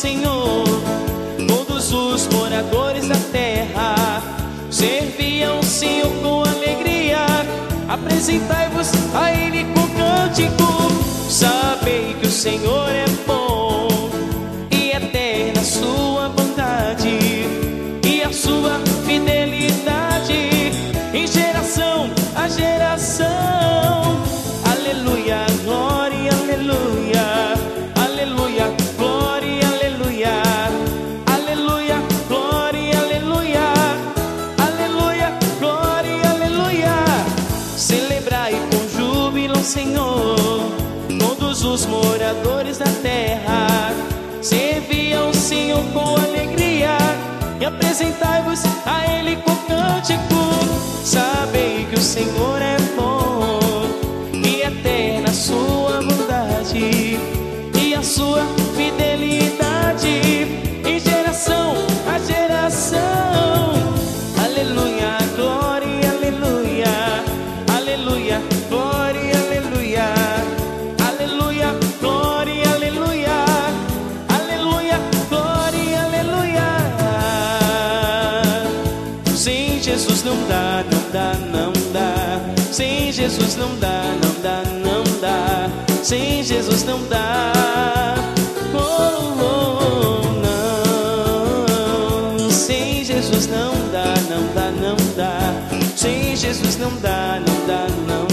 Senhor. Todos os moradores da terra serviam o Senhor com alegria. Apresentai-vos a Ele com cântico. Sabei que o Senhor é bom e eterna a sua bondade e a sua fidelidade em geração a geração. Aleluia, glória, aleluia, aleluia, glória, aleluia, aleluia, glória, aleluia, aleluia, glória, aleluia. Celebrai com júbilo, Senhor, todos os moradores da terra serviam o Senhor com alegria. E apresentai-vos a Ele com cântico. Sabei que o Senhor é bom e eterna a sua bondade e a sua fidelidade em geração a geração. Aleluia, glória, aleluia, aleluia, glória, aleluia, aleluia, glória, aleluia, aleluia, glória, aleluia. Sem Jesus não dá, não dá, não dá. Sem Jesus não dá, não dá, não dá. Sem Jesus não dá. Oh, oh, não. Sem Jesus não dá, não dá, não dá. Sem Jesus não dá, não dá, não